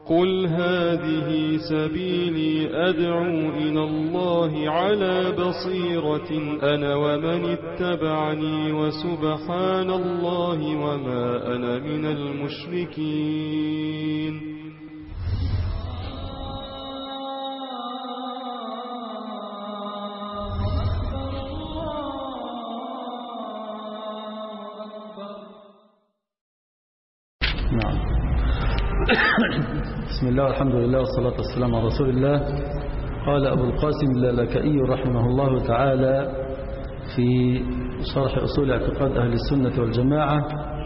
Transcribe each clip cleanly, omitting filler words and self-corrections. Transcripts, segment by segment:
قل هذه سبيلي أدعو إلى الله على بصيرة أنا ومن اتبعني وسبحان الله وما أنا من المشركين. بسم الله والحمد لله والصلاة والسلام على رسول الله. قال أبو القاسم اللالكائي رحمه الله تعالى في شرح أصول اعتقاد أهل السنة والجماعة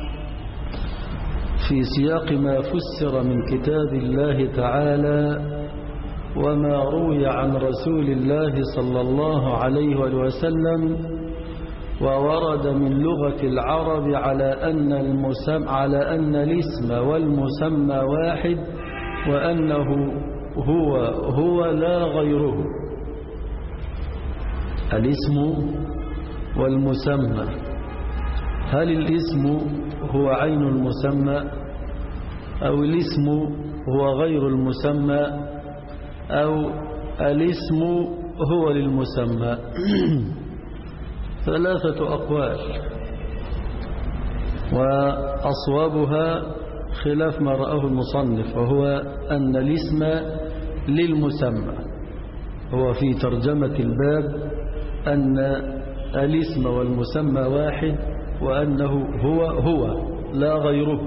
في سياق ما فسر من كتاب الله تعالى وما روي عن رسول الله صلى الله عليه وسلم وورد من لغة العرب على أن الاسم والمسمى واحد وأنه هو لا غيره. الاسم والمسمى، هل الاسم هو عين المسمى أو الاسم هو غير المسمى أو الاسم هو للمسمى؟ ثلاثة أقوال، وأصوابها خلاف ما رآه المصنف، وهو أن الاسم للمسمى. هو في ترجمة الباب أن الاسم والمسمى واحد وأنه هو لا غيره.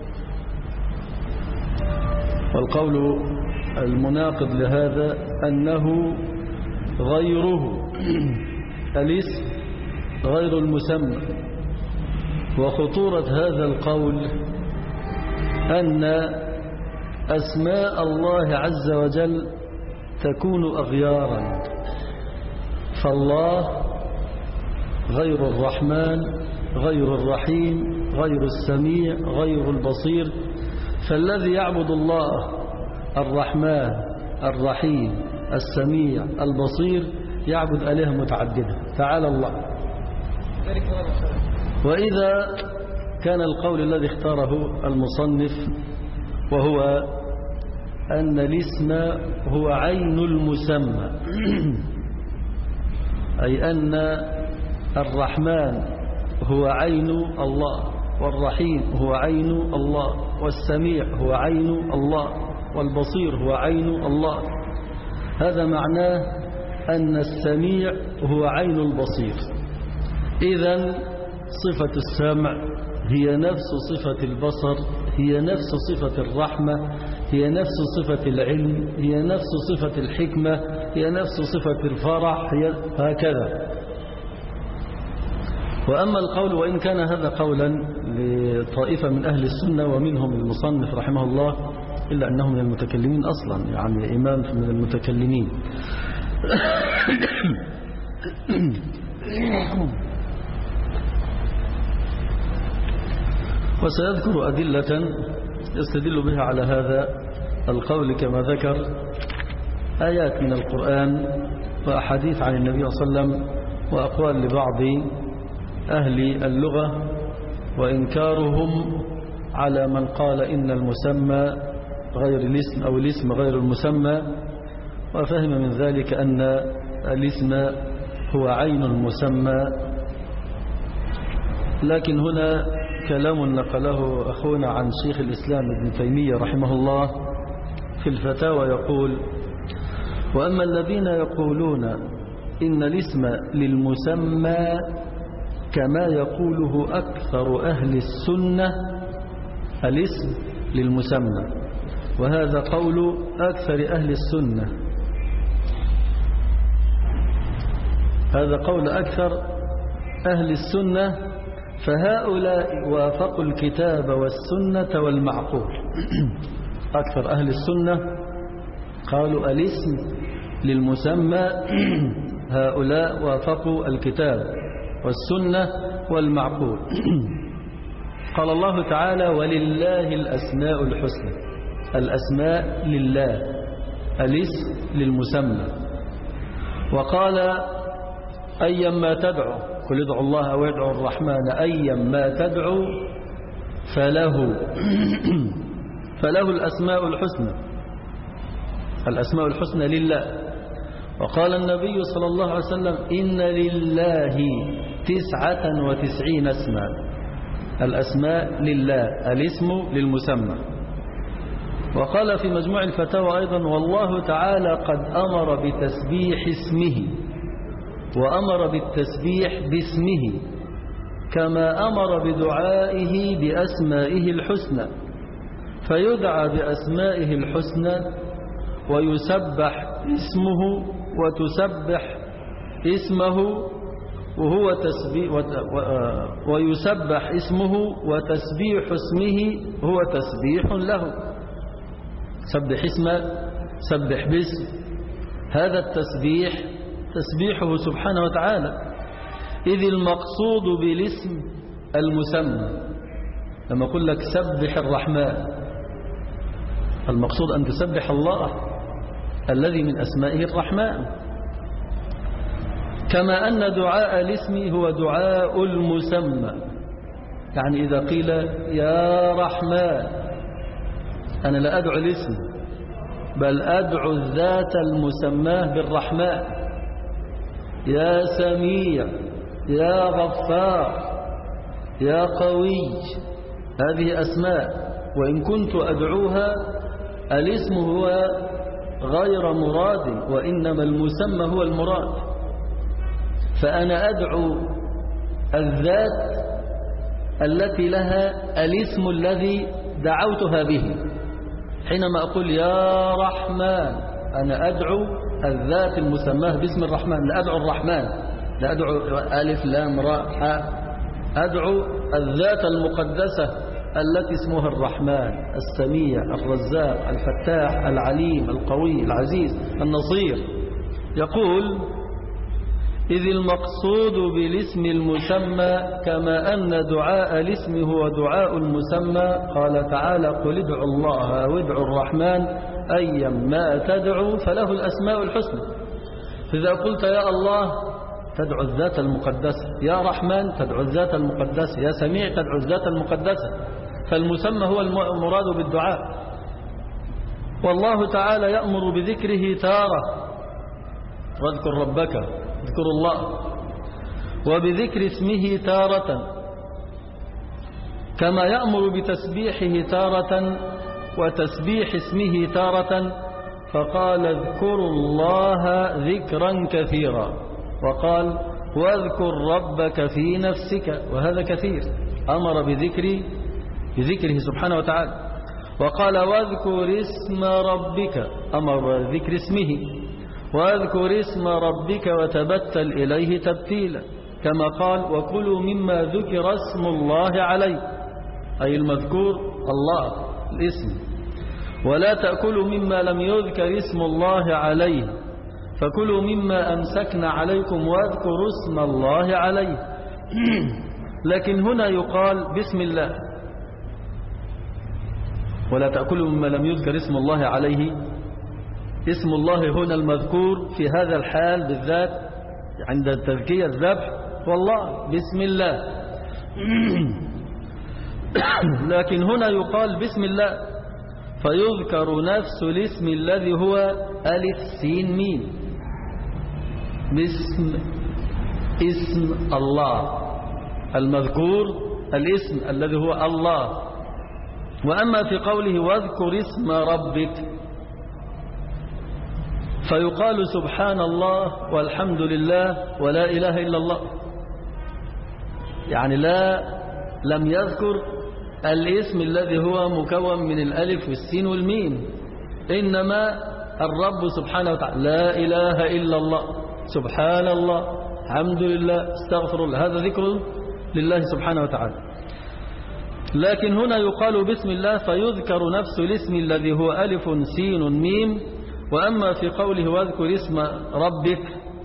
والقول المناقض لهذا أنه غيره، الاسم غير المسمى. وخطورة هذا القول أن أسماء الله عز وجل تكون أغيارا، فالله غير الرحمن غير الرحيم غير السميع غير البصير. فالذي يعبد الله الرحمن الرحيم السميع البصير يعبد آلهة متعددة، تعالى الله. وإذا كان القول الذي اختاره المصنف وهو أن الاسم هو عين المسمى، أي أن الرحمن هو عين الله، والرحيم هو عين الله، والسميع هو عين الله، والبصير هو عين الله، هذا معناه أن السميع هو عين البصير. إذن صفة السمع هي نفس صفة البصر، هي نفس صفة الرحمة، هي نفس صفة العلم، هي نفس صفة الحكمة، هي نفس صفة الفرح، هكذا. وأما القول، وإن كان هذا قولا لطائفة من أهل السنة ومنهم المصنف رحمه الله، إلا أنهم من المتكلمين أصلا، يعني إمام من المتكلمين. وسيذكر أدلة يستدل بها على هذا القول كما ذكر آيات من القرآن وأحاديث عن النبي صلى الله عليه وسلم وأقوال لبعض أهل اللغة وإنكارهم على من قال إن المسمى غير الاسم أو الاسم غير المسمى، وفهم من ذلك أن الاسم هو عين المسمى. لكن هنا كلام نقله أخونا عن شيخ الإسلام ابن تيمية رحمه الله في الفتاوى، يقول: وأما الذين يقولون إن الاسم للمسمى كما يقوله أكثر أهل السنة، الاسم للمسمى، وهذا قول أكثر أهل السنة، هذا قول أكثر أهل السنة، فهؤلاء وافقوا الكتاب والسنة والمعقول. أكثر أهل السنة قالوا الاسم للمسمى، هؤلاء وافقوا الكتاب والسنة والمعقول. قال الله تعالى: ولله الأسماء الحسنى، الأسماء لله، الاسم للمسمى. وقال: أيما تدعو، قل ادعوا الله أو ادعوا الرحمن، أيما تدعو فله. فله الأسماء الحسنى. الأسماء الحسنى لله. وقال النبي صلى الله عليه وسلم إن لله 99 اسما. الأسماء لله، الاسم للمسمى. وقال في مجموع الفتاوى أيضا والله تعالى قد أمر بتسبيح اسمه وأمر بالتسبيح باسمه كما أمر بدعائه بأسمائه الحسنى، فيدعى بأسمائه الحسنى ويسبح اسمه وتسبح اسمه وهو تسبيح ويسبح اسمه وتسبيح اسمه هو تسبيح له. سبح اسمه، سبح باسم، هذا التسبيح تسبيحه سبحانه وتعالى. إذ المقصود بالاسم المسمى. لما أقول لك سبح الرحمن، المقصود أن تسبح الله الذي من أسمائه الرحمن. كما أن دعاء الاسم هو دعاء المسمى. يعني إذا قيل يا رحمن، أنا لا أدعو الاسم بل أدعو الذات المسماه بالرحمن. يا سميع، يا غفار، يا قوي، هذه أسماء، وإن كنت أدعوها الاسم هو غير مراد، وإنما المسمى هو المراد. فأنا أدعو الذات التي لها الاسم الذي دعوتها به. حينما أقول يا رحمن أنا أدعو الذات المسماه باسم الرحمن، لا أدعو الرحمن، لا أدعو ألف لام راء حاء، أدعو الذات المقدسة التي اسمها الرحمن، السميع، الرزاق، الفتاح، العليم، القوي، العزيز، النصير. يقول إذ المقصود بالاسم المسمى كما أن دعاء الاسم هو دعاء المسمى. قال تعالى قل ادعوا الله وادعوا الرحمن أيا ما تدعوا فله الأسماء الحسنى. فإذا قلت يا الله تدعو الذات المقدسة، يا رحمن تدعو الذات المقدسة، يا سميع تدعو الذات المقدسة، فالمسمى هو المراد بالدعاء. والله تعالى يأمر بذكره تارة، واذكر ربك، اذكر الله، وبذكر اسمه تارة، كما يأمر بتسبيحه تارة وتسبيح اسمه تارة. فقال اذكروا الله ذكرا كثيرا، وقال واذكر ربك في نفسك، وهذا كثير، أمر بذكره سبحانه وتعالى. وقال واذكر اسم ربك، أمر بذكر اسمه، واذكر اسم ربك وتبتل إليه تبتيلا، كما قال وكلوا مما ذكر اسم الله عليه، أي المذكور الله الاسم، ولا تأكلوا مما لم يذكر اسم الله عليه، فكلوا مما أمسكنا عليكم واذكروا اسم الله عليه. لكن هنا يقال بسم الله، ولا تأكلوا مما لم يذكر اسم الله عليه. اسم الله هنا المذكور في هذا الحال بالذات عند التذكية الذبح والله بسم الله. لكن هنا يقال بسم الله فيذكر نفس الاسم الذي هو ألف سين ميم، اسم الله المذكور، الاسم الذي هو الله. وأما في قوله واذكر اسم ربك فيقال سبحان الله والحمد لله ولا إله إلا الله، يعني لم يذكر الاسم الذي هو مكون من الألف والسين والميم، إنما الرب سبحانه وتعالى لا إله إلا الله، سبحان الله، الحمد لله، استغفر الله، هذا ذكر لله سبحانه وتعالى. لكن هنا يقال بسم الله فيذكر نفس الاسم الذي هو ألف سين ميم. وأما في قوله واذكر اسم ربك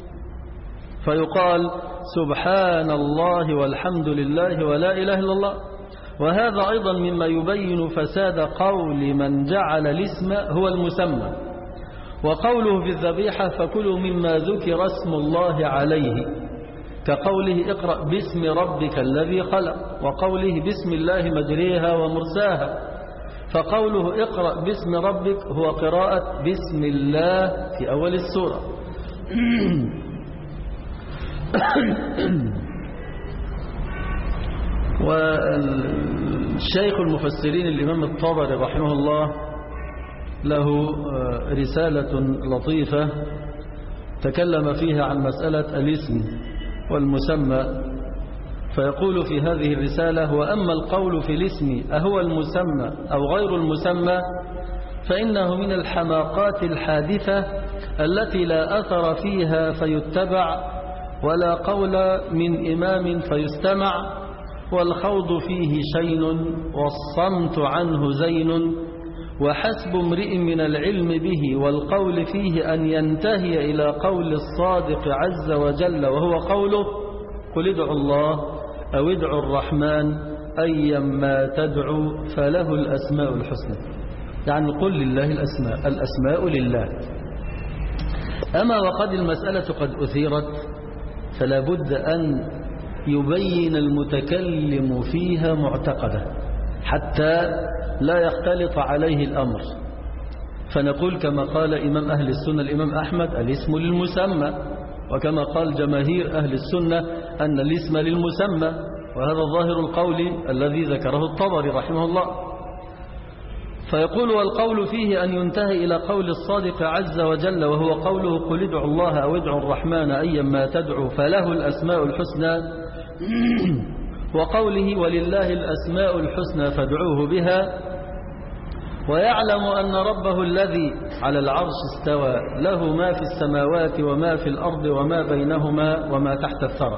فيقال سبحان الله والحمد لله ولا إله إلا الله. وهذا أيضا مما يبين فساد قول من جعل الاسم هو المسمى. وقوله في الذبيحة فكلوا مما ذكر اسم الله عليه، كقوله اقرأ باسم ربك الذي خلق، وقوله بسم الله مجريها ومرساها، فقوله اقرأ باسم ربك هو قراءة بسم الله في أول السورة. والشيخ المفسرين الإمام الطبري رحمه الله له رسالة لطيفة تكلم فيها عن مسألة الاسم والمسمى، فيقول في هذه الرسالة: وأما القول في الاسم أهو المسمى أو غير المسمى فإنه من الحماقات الحادثة التي لا أثر فيها فيتبع ولا قول من إمام فيستمع، والخوض فيه شين والصمت عنه زين، وحسب امرئ من العلم به والقول فيه أن ينتهي إلى قول الصادق عز وجل، وهو قوله: قل ادعوا الله أو ادعوا الرحمن أيما تدعوا فله الأسماء الحسنى. يعني قل لله الأسماء لله. أما وقد المسألة قد أثيرت، فلا بد أن يبين المتكلم فيها معتقده حتى لا يختلط عليه الأمر. فنقول كما قال إمام أهل السنة الإمام أحمد: الاسم للمسمى، وكما قال جماهير أهل السنة أن الاسم للمسمى، وهذا ظاهر القول الذي ذكره الطبري رحمه الله. فيقول: والقول فيه أن ينتهي إلى قول الصادق عز وجل، وهو قوله: قل ادعوا الله أو ادعوا الرحمن أيما تدعوا فله الأسماء الحسنى، وقوله: ولله الأسماء الحسنى فادعوه بها، ويعلم أن ربه الذي على العرش استوى له ما في السماوات وما في الأرض وما بينهما وما تحت الثرى.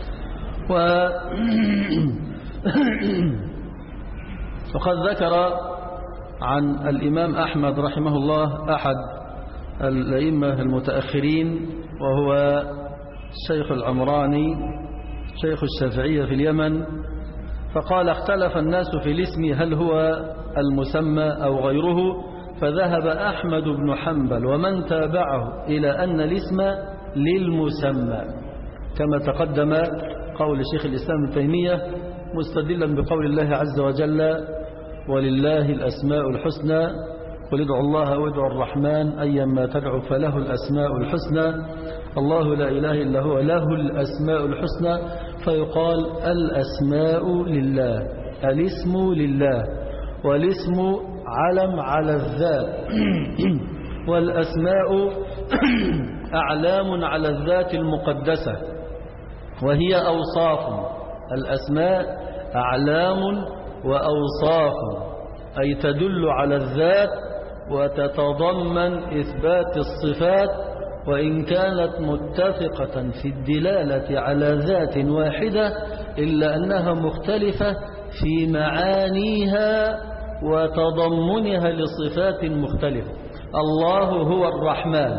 وقد ذكر عن الإمام أحمد رحمه الله أحد الأئمة المتأخرين، وهو الشيخ العمراني شيخ الشافعية في اليمن، فقال: اختلف الناس في الاسم هل هو المسمى أو غيره، فذهب أحمد بن حنبل ومن تابعه إلى أن الاسم للمسمى، كما تقدم قول شيخ الإسلام ابن تيمية مستدلا بقول الله عز وجل: ولله الأسماء الحسنى قل ادعوا الله وادعوا الرحمن أيما تدعوا فله الأسماء الحسنى، الله لا إله إلا هو له الأسماء الحسنى. فيقال: الأسماء لله، الاسم لله، والاسم علم على الذات، والأسماء أعلام على الذات المقدسة، وهي أوصاف. الأسماء أعلام وأوصاف، أي تدل على الذات وتتضمن إثبات الصفات، وإن كانت متفقة في الدلالة على ذات واحدة إلا أنها مختلفة في معانيها وتضمنها لصفات مختلفة. الله هو الرحمن،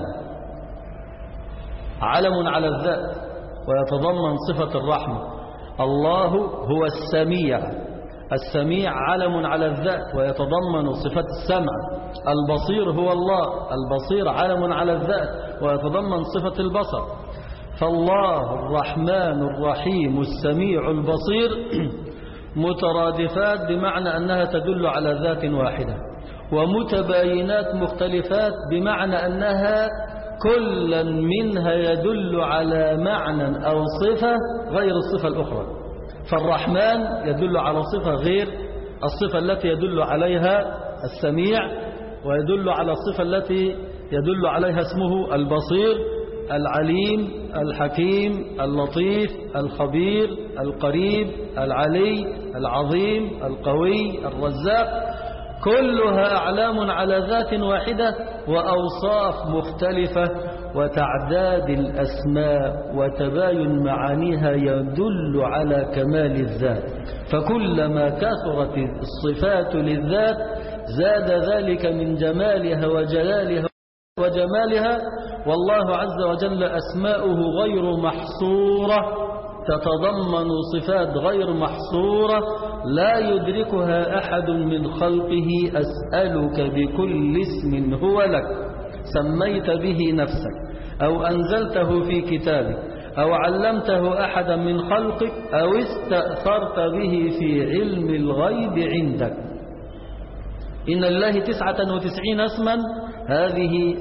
علم على الذات ويتضمن صفة الرحمة. الله هو السميع، السميع علم على الذات ويتضمن صفة السمع. البصير هو الله، البصير علم على الذات ويتضمن صفة البصر. فالله الرحمن الرحيم السميع البصير مترادفات بمعنى أنها تدل على ذات واحدة، ومتباينات مختلفات بمعنى أنها كلا منها يدل على معنى أو صفة غير الصفة الأخرى. فالرحمن يدل على صفة غير الصفة التي يدل عليها السميع، ويدل على الصفة التي يدل عليها اسمه البصير، العليم، الحكيم، اللطيف، الخبير، القريب، العلي، العظيم، القوي، الرزاق. كلها أعلام على ذات واحدة وأوصاف مختلفة، وتعداد الأسماء وتباين معانيها يدل على كمال الذات. فكلما كثرت الصفات للذات زاد ذلك من جمالها وجمالها. والله عز وجل أسماؤه غير محصورة، تتضمن صفات غير محصورة لا يدركها أحد من خلقه. أسألك بكل اسم هو لك سميت به نفسك أو أنزلته في كتابك أو علمته أحدا من خلقك أو استأثرت به في علم الغيب عندك. إن لله 99 اسما، هذه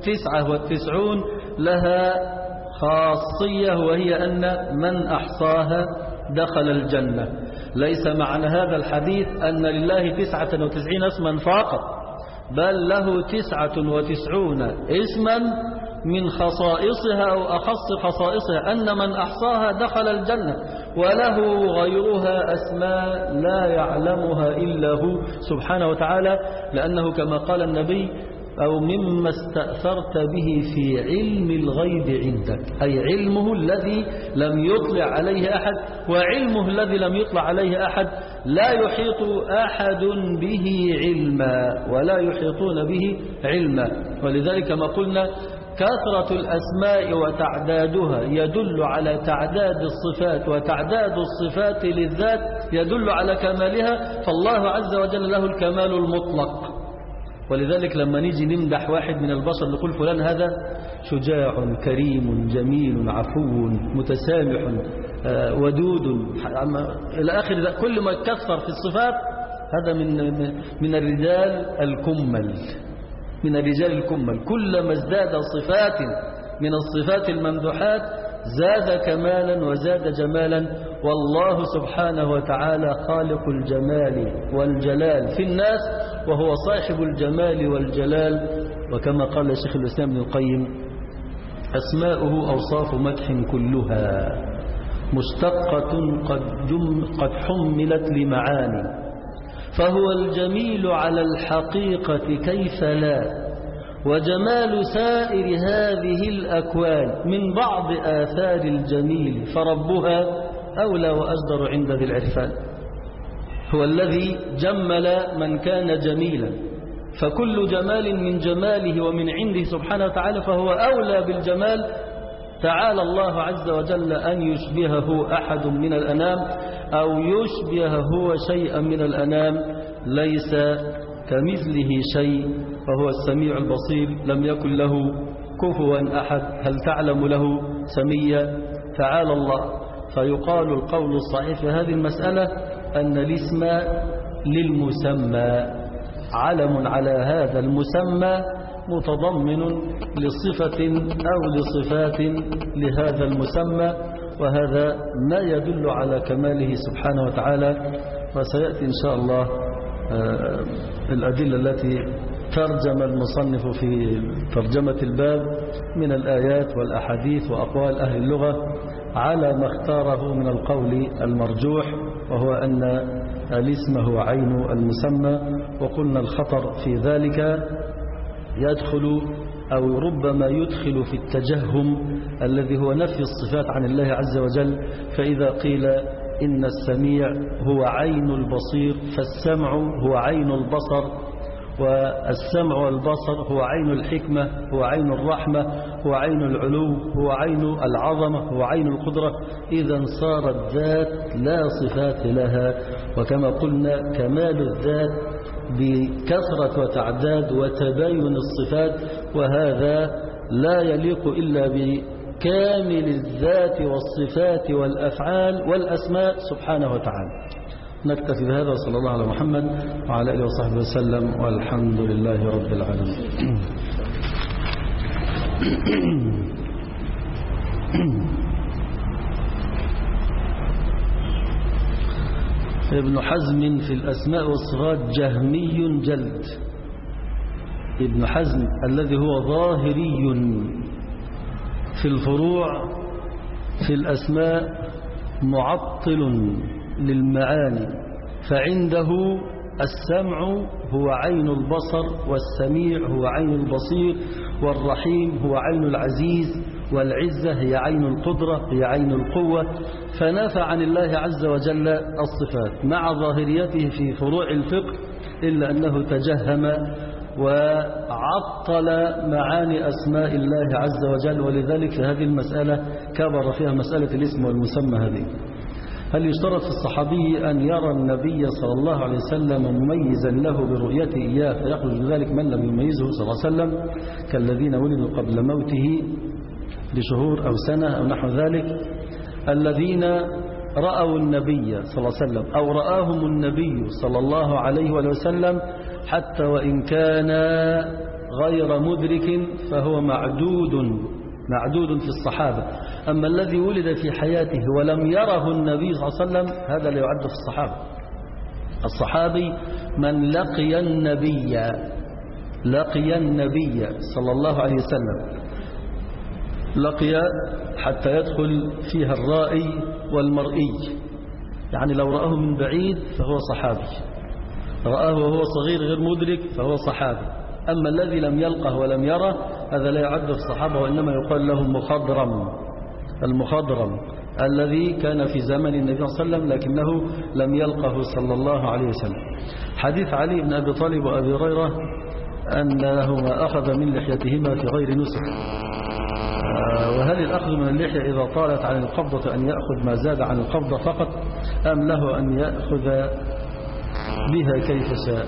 99 لها خاصية، وهي أن من أحصاها دخل الجنة. ليس معنى هذا الحديث أن لله 99 اسما فقط، بل له 99 اسما من خصائصها أو أخص خصائصها أن من أحصاها دخل الجنة، وله غيرها أسماء لا يعلمها إلا هو سبحانه وتعالى، لأنه كما قال النبي أو مما استأثرت به في علم الغيب عندك، أي علمه الذي لم يطلع عليه أحد، وعلمه الذي لم يطلع عليه أحد لا يحيط أحد به علما ولا يحيطون به علما. ولذلك ما قلنا كثرة الأسماء وتعدادها يدل على تعداد الصفات، وتعداد الصفات للذات يدل على كمالها، فالله عز وجل له الكمال المطلق. ولذلك لما نيجي نمدح واحد من البشر نقول فلان هذا شجاع كريم جميل عفو متسامح ودود إلى آخر، كل ما كثر في الصفات هذا من الرجال الكمل، من الرجال الكمل. كلما ازداد صفات من الصفات الممدوحات زاد كمالا وزاد جمالا. والله سبحانه وتعالى خالق الجمال والجلال في الناس، وهو صاحب الجمال والجلال. وكما قال شيخ الإسلام ابن القيم: أسماؤه أوصاف مدح كلها مشتقة قد حملت لمعاني، فهو الجميل على الحقيقة كيف لا، وجمال سائر هذه الأكوان من بعض آثار الجميل، فربها أولى وأجدر عند ذي العرفان. هو الذي جمل من كان جميلا، فكل جمال من جماله ومن عنده سبحانه وتعالى، فهو أولى بالجمال. تعالى الله عز وجل أن يشبهه أحد من الأنام أو يشبه هو شيئا من الأنام، ليس كمثله شيء، فهو السميع البصير، لم يكن له كفوا أحد. هل تعلم له سميا؟ تعالى الله. فيقال القول الصحيح في هذه المسألة أن الاسم للمسمى، علم على هذا المسمى متضمن لصفة أو لصفات لهذا المسمى، وهذا ما يدل على كماله سبحانه وتعالى. وسيأتي إن شاء الله الأدلة التي ترجم المصنف في ترجمة الباب من الآيات والأحاديث وأقوال أهل اللغة على ما اختاره من القول المرجوح، وهو أن الاسم هو عين المسمى. وقلنا الخطر في ذلك يدخل أو ربما يدخل في التجهم الذي هو نفي الصفات عن الله عز وجل. فإذا قيل إن السميع هو عين البصير، فالسمع هو عين البصر، والسمع والبصر هو عين الحكمة، هو عين الرحمة، هو عين العلو، هو عين العظمة، هو عين القدرة. إذا صارت ذات لا صفات لها. وكما قلنا كمال الذات بكثرة وتعداد وتباين الصفات، وهذا لا يليق إلا بكامل الذات والصفات والأفعال والأسماء سبحانه وتعالى. نكتفي بهذا، وصلى الله على محمد وعلى آله وصحبه وسلم، والحمد لله رب العالمين. ابن حزم في الأسماء والصفات جهمي جلد. ابن حزم الذي هو ظاهري في الفروع في الأسماء معطل للمعاني، فعنده السمع هو عين البصر، والسميع هو عين البصير، والرحيم هو عين العزيز، والعزة هي عين القدرة، هي عين القوة. فنفى عن الله عز وجل الصفات مع ظاهريته في فروع الفقه، إلا أنه تجهم وعطل معاني أسماء الله عز وجل. ولذلك في هذه المسألة كبر فيها مسألة الاسم والمسمى هذه. هل يشترط في الصحابي أن يرى النبي صلى الله عليه وسلم مميزا له برؤيته إياه فيخرج بذلك من لم يميزه صلى الله عليه وسلم، كالذين ولدوا قبل موته بشهور أو سنة أو نحو ذلك؟ الذين رأوا النبي صلى الله عليه وسلم أو رآهم النبي صلى الله عليه وسلم حتى وإن كان غير مدرك فهو معدود في الصحابة. أما الذي ولد في حياته ولم يره النبي صلى الله عليه وسلم هذا لا يعد في الصحابة. الصحابي من لقي النبي صلى الله عليه وسلم، لقي حتى يدخل فيها الرائي والمرئي، يعني لو رآه من بعيد فهو صحابي، رآه وهو صغير غير مدرك فهو صحابي. أما الذي لم يلقه ولم يره هذا لا يعد في الصحابة، وإنما يقال له المخضرم الذي كان في زمن النبي صلى الله عليه وسلم لكنه لم يلقه صلى الله عليه وسلم. حديث علي بن أبي طالب وأبي هريرة أنهما أخذ من لحيتهما في غير نسك. وهل الأخذ من اللحية إذا طالت عن القبضة أن يأخذ ما زاد عن القبضة فقط، أم له أن يأخذ بها كيف شاء؟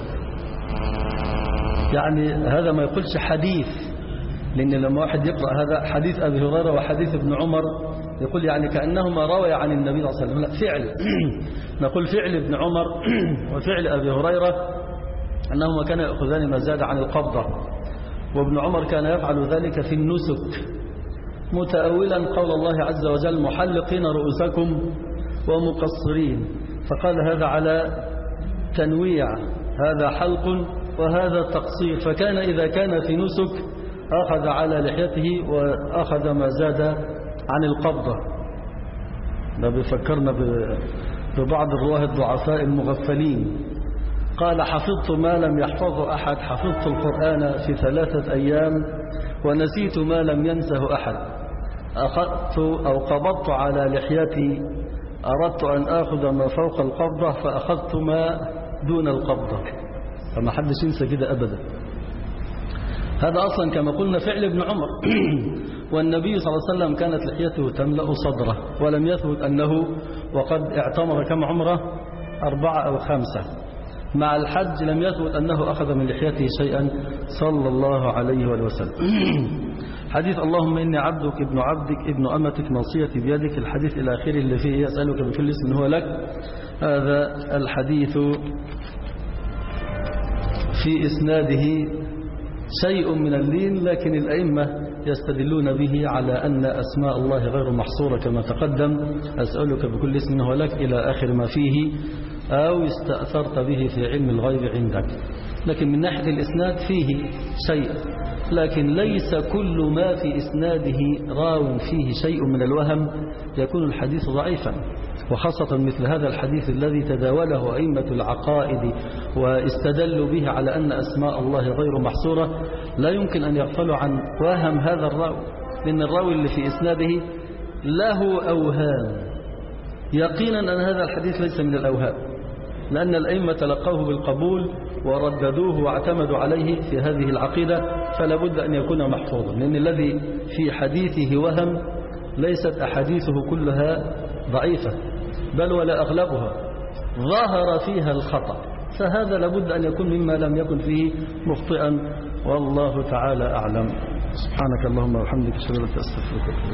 يعني هذا ما يقولش حديث، لأن لما واحد يقرأ هذا حديث أبي هريرة وحديث ابن عمر يقول يعني كأنهما روي عن النبي صلى الله عليه وسلم. لا، فعل نقول فعل ابن عمر وفعل أبي هريرة أنهما كانوا يأخذان ما زاد عن القبضة، وابن عمر كان يفعل ذلك في النسك متأولا قول الله عز وجل محلقين رؤوسكم ومقصرين، فقال هذا على تنويع، هذا حلق وهذا تقصير. فكان إذا كان في نسك أخذ على لحيته وأخذ ما زاد عن القبضة. ده بيفكرنا ببعض الرواه الضعفاء المغفلين، قال حفظت ما لم يحفظه أحد، حفظت القرآن في 3 أيام ونسيت ما لم ينسه أحد، أخذت أو قبضت على لحيتي، أردت أن أخذ ما فوق القبضة فأخذت ما دون القبضة. فما حدش ينسى كده أبدا. هذا أصلا كما قلنا فعل ابن عمر. والنبي صلى الله عليه وسلم كانت لحيته تملأ صدره، ولم يثبت أنه وقد اعتمر كم عمره 4 أو 5. مع الحج لم يثبت أنه أخذ من لحيته شيئا صلى الله عليه وسلم. حديث اللهم إني عبدك ابن عبدك ابن أمتك ناصيتي بيدك، الحديث إلى آخره اللي فيه يسألك بكل اسم هو لك. هذا الحديث في إسناده شيء من اللين، لكن الأئمة يستدلون به على أن أسماء الله غير محصورة كما تقدم، أسألك بكل اسم هو لك إلى آخر ما فيه، أو استأثرت به في علم الغيب عندك. لكن من ناحية الإسناد فيه شيء، لكن ليس كل ما في إسناده راو فيه شيء من الوهم يكون الحديث ضعيفا، وخاصة مثل هذا الحديث الذي تداوله أئمة العقائد واستدلوا به على أن أسماء الله غير محصورة. لا يمكن أن يغفلوا عن وهم هذا الراوي، لأن الراوي اللي في إسناده له أوهام، يقينا أن هذا الحديث ليس من الأوهام، لأن الأئمة تلقوه بالقبول ورددوه واعتمدوا عليه في هذه العقيدة، فلا بد أن يكون محفوظا، لأن الذي في حديثه وهم ليست أحاديثه كلها ضعيفة، بل ولا أغلبها ظهر فيها الخطأ، فهذا لابد أن يكون مما لم يكن فيه مخطئا، والله تعالى أعلم. سبحانك اللهم وبحمدك أشهد أن لا إله إلا أنت أستغفرك.